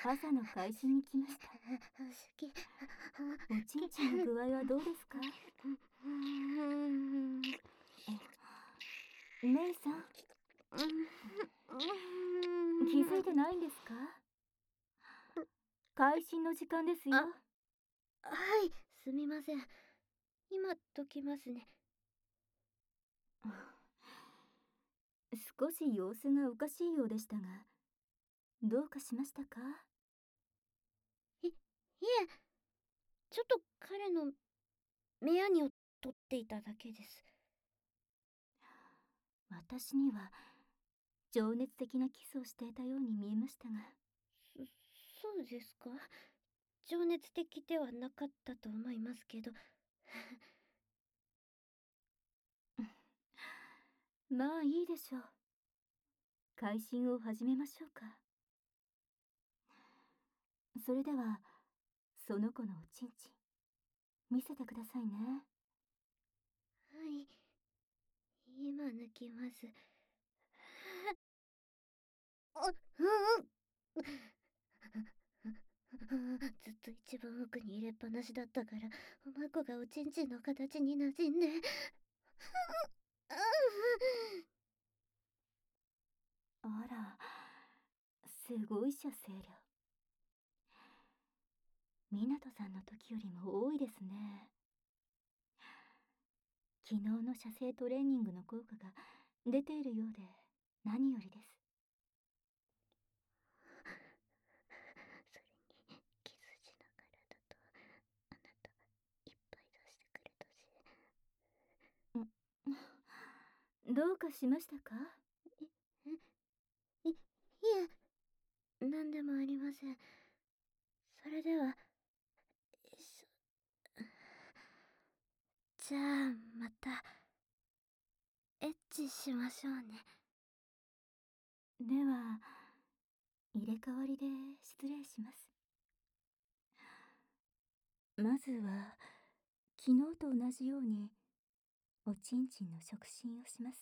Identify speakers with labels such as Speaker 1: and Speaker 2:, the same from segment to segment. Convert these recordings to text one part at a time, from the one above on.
Speaker 1: 朝の会心に来ました。おちんちんの具合はどうですか？メイさん、気づいてないんですか？会心の時間ですよ。
Speaker 2: はい、すみません。今解きますね。
Speaker 1: 少し様子がおかしいようでしたが、どうかしましたか？
Speaker 2: いえ、ちょっと彼の目やにを取っていただけです。
Speaker 1: 私には情熱的なキスをしていたように見えましたが。
Speaker 2: そうですか？情熱的ではなかったと思いますけど。
Speaker 1: まあいいでしょう。会心を始めましょうか。それではその子のおちんちん見せてくださいね。
Speaker 2: はい、今抜きます。ずっと一番奥に入れっぱなしだったから、おまこがおちんちんの形に馴染んで。
Speaker 1: あら、すごい射精量。湊さんの時よりも多いですね。昨日の射精トレーニングの効果が出ているようで何よりです。
Speaker 2: それにキスしながらだと、あなたいっぱい出してくれたし。
Speaker 1: どうかしましたか？
Speaker 2: いえ、なんでもありません。それでは、じゃあまたエッチしましょうね。
Speaker 1: では入れ替わりで失礼します。まずは昨日と同じようにおちんちんの触診をします。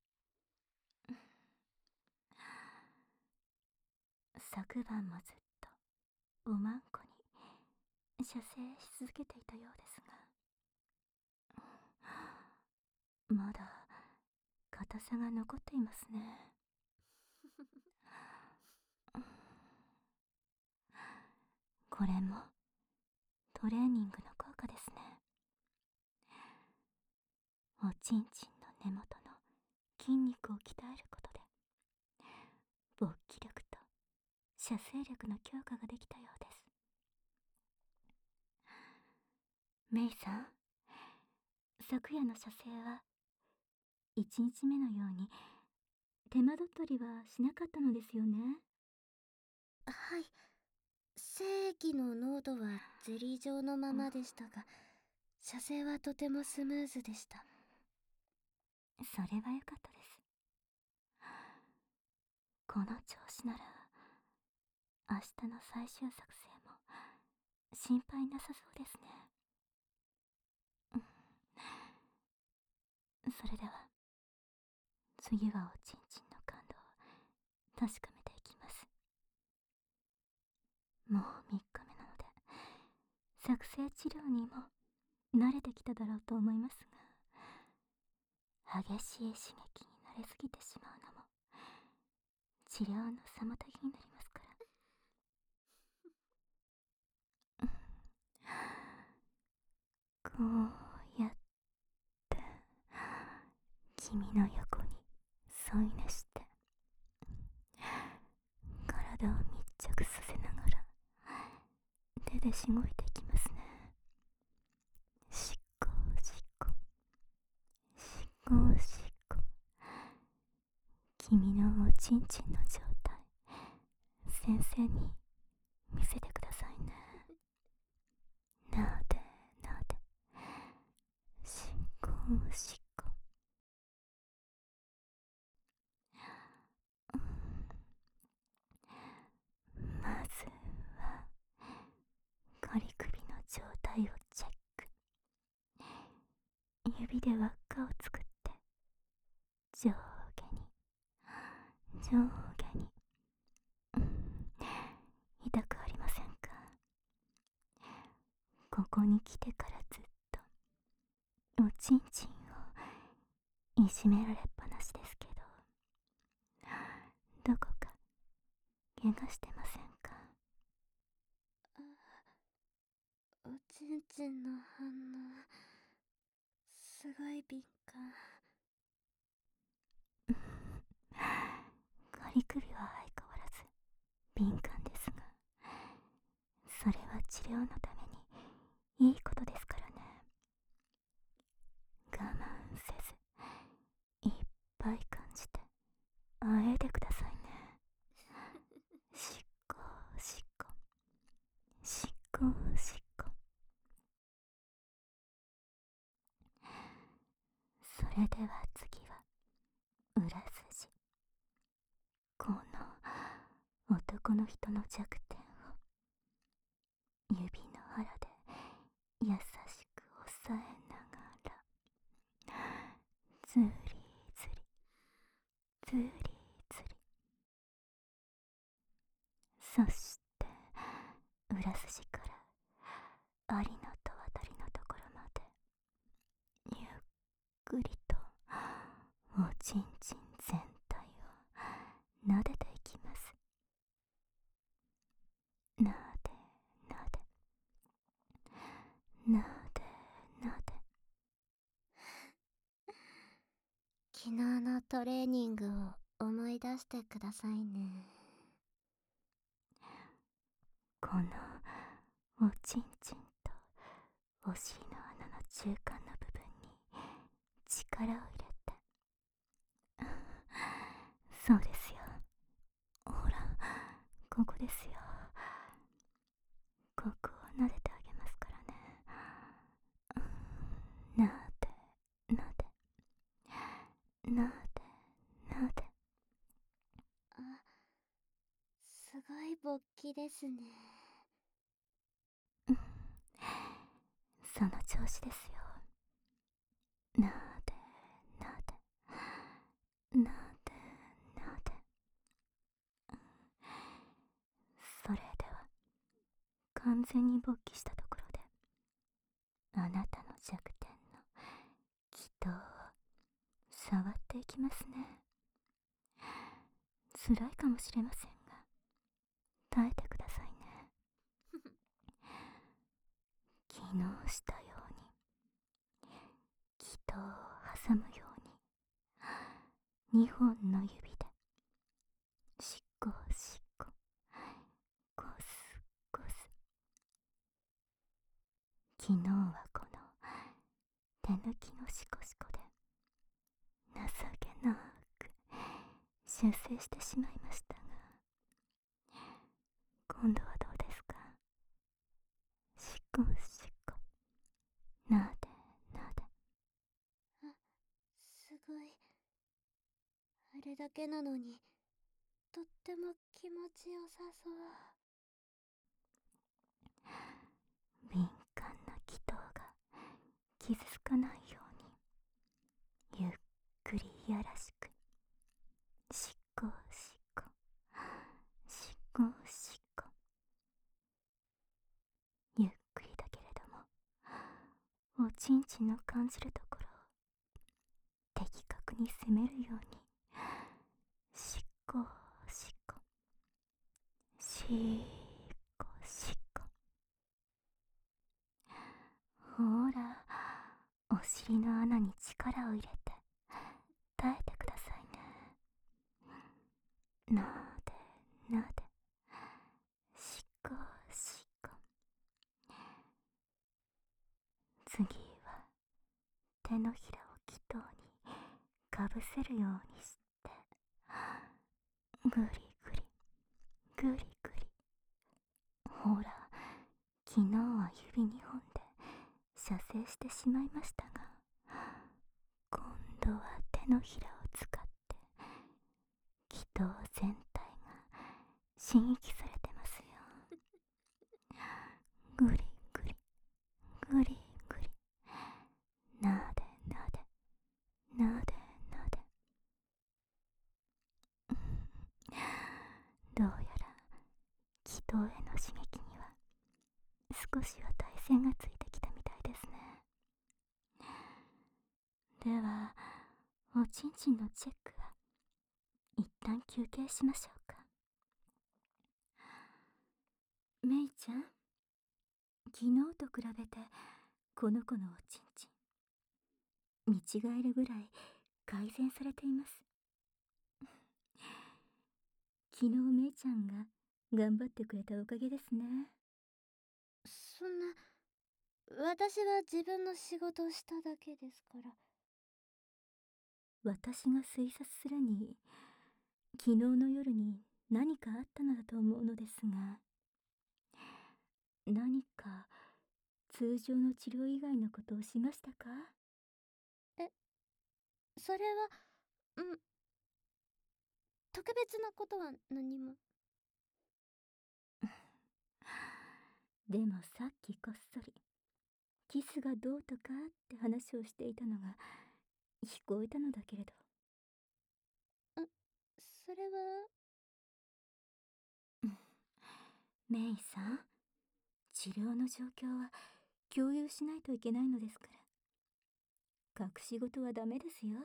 Speaker 1: 昨晩もずっとおまんこに射精し続けていたようですが、まだ硬さが残っていますね。これもトレーニングの効果ですね。おちんちんの根元の筋肉を鍛えることで勃起力と射精力の強化ができたようです。メイさん、昨夜の射精は1日目のように手間取ったりはしなかったのですよね。
Speaker 2: はい、精液の濃度はゼリー状のままでしたが、射精はとてもスムーズでした。
Speaker 1: それは良かったです。この調子なら明日の最終作戦も心配なさそうですね。それでは次はおちんちんの感度を確かめていきます。もう3日目なので作成治療にも慣れてきただろうと思いますが、激しい刺激に慣れすぎてしまうのも治療の妨げになりますから。こうやって君の横に添い寝して体を密着させながら手でしごいていきますね。しっこしっこしっこしっこ。君のおちんちんの状態先生に見せてくださいね。なでなでしっこしっこ。まずは仮首の状態をチェック。指で輪っかを作って上下に上下に、痛くこに来てからずっとおちんちんをいじめられっぱなしですけど、どこか怪我してませんか？
Speaker 2: おちんちんの反応すごい敏感。
Speaker 1: 仮首は相変わらず敏感ですが、それは治療のためにいいことですからね。我慢せずいっぱい感じてあえいでくださいね。しっこしっこしっこしっこ。それでは次は裏筋。この男の人の弱点を指の腹で優しく押さえながら、ずりずりずりずり、そして裏筋からありのと渡りのところまでゆっくりとおちんちん全体を撫でていきます。なでなでなでなで。
Speaker 2: 昨日のトレーニングを思い出してくださいね。
Speaker 1: このおちんちんとお尻の穴の中間の部分に力を入れて、そうですよ、ほらここですよ。ここを撫でてあげますからね。なでなでなでなで。
Speaker 2: あ、すごい勃起ですね。
Speaker 1: その調子ですよ。なでなでなでなで。それでは完全に勃起したところで、あなたの弱点の気筒を触っていきますね。辛いかもしれませんが耐えてくださいね。昨日したように気筒を挟むように2本の指でしっこしっこゴスゴス。昨日はこの手抜きのシコシコで情けなく修正してしまいましたが、今度はどうですか？しっこしっこなでなで。
Speaker 2: あ、すごい。あれだけなのにとっても気持ちよさそう。
Speaker 1: 敏感な気筒が傷つかないようにゆっくりいやらしくしっこしっこしっこしっこ。ゆっくりだけれどもおちんちんの感じるところを的確に攻めるようにしっこしっこしっこしっこ。ほらお尻の穴に力を入れて耐えてくださいね。なでなでしっこしっこ。次は手のひらを気筒にかぶせるようにしてぐりぐりぐりぐり。ほら昨日は指2本で射精してしまいましたが、今度は手のひらを使って気筒全体が刺激されてますよ。ぐりぐりぐりぐりなでなでなでなで。どうやら気筒への刺激には少しは耐性がついてでは、おちんちんのチェックは一旦休憩しましょうか。メイちゃん、昨日と比べてこの子のおちんちん見違えるぐらい改善されています。昨日メイちゃんが頑張ってくれたおかげですね。
Speaker 2: そんな、私は自分の仕事をしただけですから。
Speaker 1: 私が推察するに、昨日の夜に何かあったのだと思うのですが、何か通常の治療以外のことをしましたか？
Speaker 2: それは、特別なことは何も。
Speaker 1: でもさっきこっそりキスがどうとかって話をしていたのが聞こえたのだけれど。
Speaker 2: それは、
Speaker 1: メイさん、治療の状況は共有しないといけないのですから、隠し事はダメですよ。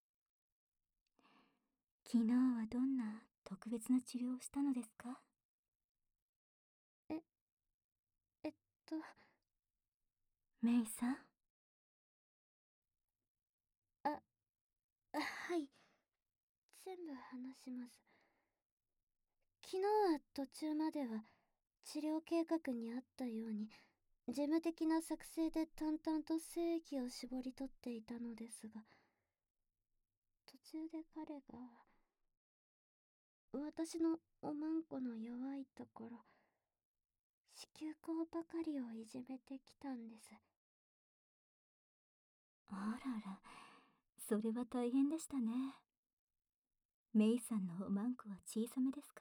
Speaker 1: 昨日はどんな特別な治療をしたのですか？
Speaker 2: ええっと、
Speaker 1: メイさん。
Speaker 2: はい、全部話します。昨日は途中までは治療計画にあったように事務的な作成で淡々と精液を絞り取っていたのですが、途中で彼が私のおまんこの弱いところ、子宮口ばかりをいじめてきたんです。
Speaker 1: あらら、それは大変でしたね。メイさんのおまんこは小さめですから、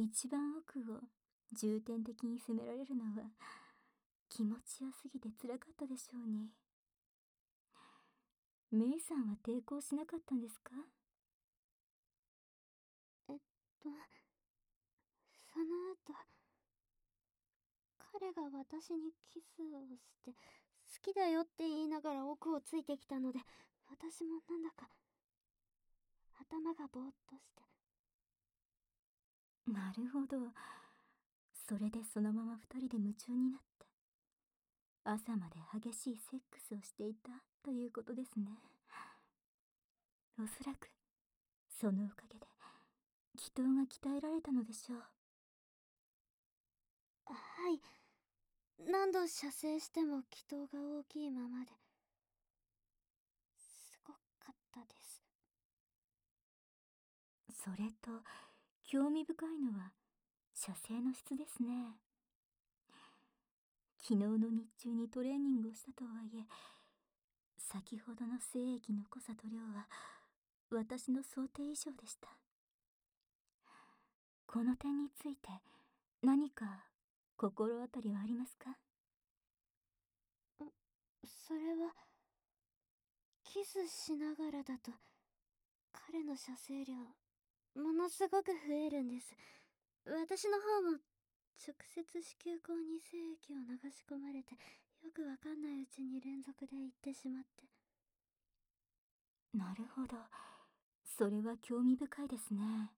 Speaker 1: 一番奥を重点的に攻められるのは気持ちよすぎて辛かったでしょうに。メイさんは抵抗しなかったんですか？
Speaker 2: えっと、その後、彼が私にキスをして好きだよって言いながら奥をついてきたので、私もなんだか頭がぼーっとして。
Speaker 1: なるほど。それでそのまま二人で夢中になって朝まで激しいセックスをしていたということですね。おそらくそのおかげで祈祷が鍛えられたのでしょう。
Speaker 2: はい、何度射精しても気筒が大きいままで、すごかったです。
Speaker 1: それと興味深いのは射精の質ですね。昨日の日中にトレーニングをしたとはいえ、先ほどの精液の濃さと量は私の想定以上でした。この点について何か心当たりはありますか？
Speaker 2: それは、キスしながらだと彼の射精量ものすごく増えるんです。私の方も直接子宮口に精液を流し込まれて、よくわかんないうちに連続で行ってしまって。
Speaker 1: なるほど。それは興味深いですね。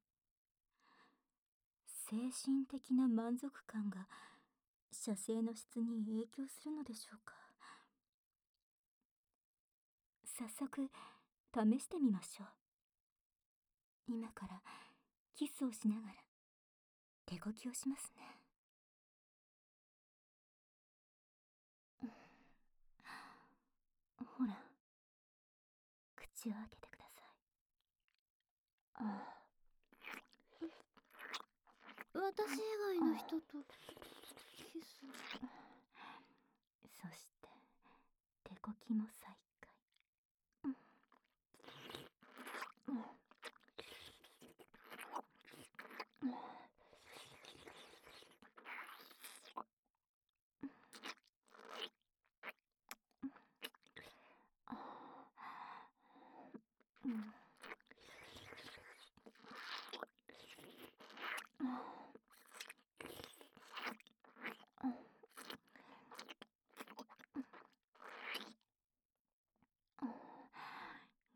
Speaker 1: 精神的な満足感が射精の質に影響するのでしょうか。早速試してみましょう。今からキスをしながら手こきをしますね。ほら、口を開けてください。
Speaker 2: 私以外の人とキス。
Speaker 1: そして手こきも再開。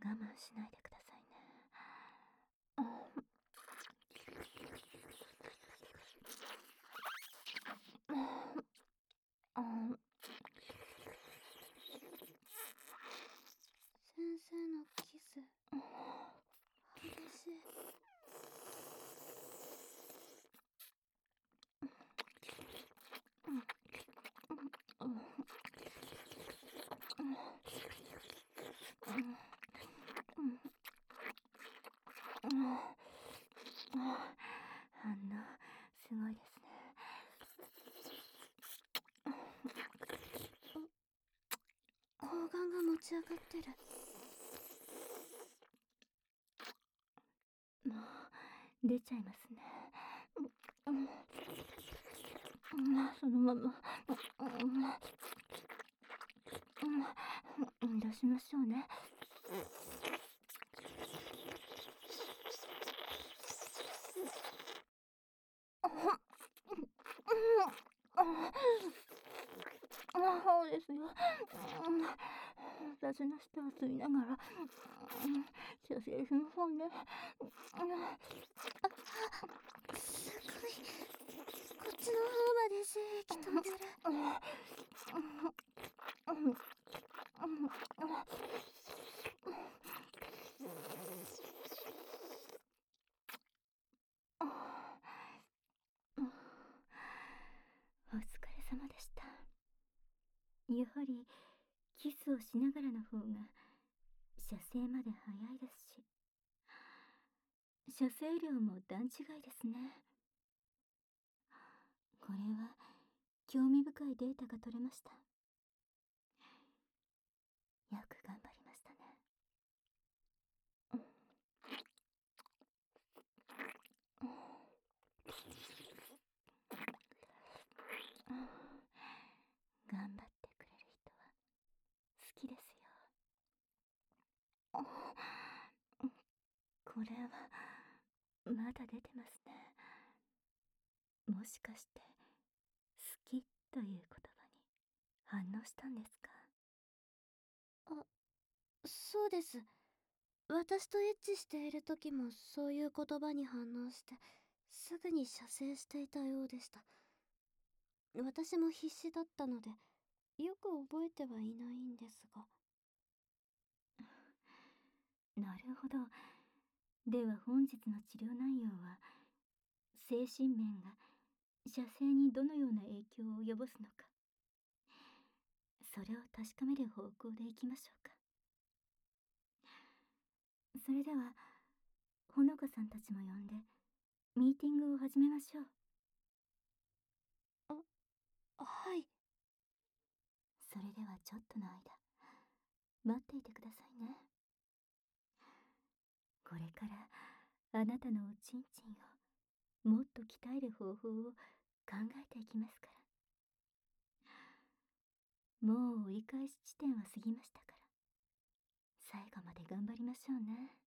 Speaker 1: 我慢しないでくださいね。
Speaker 2: 先生のキス激しい。
Speaker 1: 反応すごいですね。
Speaker 2: 睾丸が持ち上がってる。
Speaker 1: もう出ちゃいますね。そのまま出しましょうね。そうですよ。私の舌を吸いながら射精しましょうね。
Speaker 2: すごい。こっちの方まで精液飛んでる。
Speaker 1: お疲れ様でした。やはりキスをしながらの方が射精まで早いですし、射精量も段違いですね。これは興味深いデータが取れました。よく頑張りましたね。頑張ってくれる人は好きですよ。これはまだ出てますね。もしかして好きという言葉に反応したんですか？
Speaker 2: そうです。私とエッチしている時もそういう言葉に反応して、すぐに射精していたようでした。私も必死だったので、よく覚えてはいないんですが。
Speaker 1: なるほど。では本日の治療内容は、精神面が射精にどのような影響を及ぼすのか、それを確かめる方向でいきましょうか。それではほのかさんたちも呼んでミーティングを始めましょう。
Speaker 2: はい。
Speaker 1: それではちょっとの間待っていてくださいね。これからあなたのおちんちんをもっと鍛える方法を考えていきますから。もう折り返し地点は過ぎましたから、最後まで頑張りましょうね。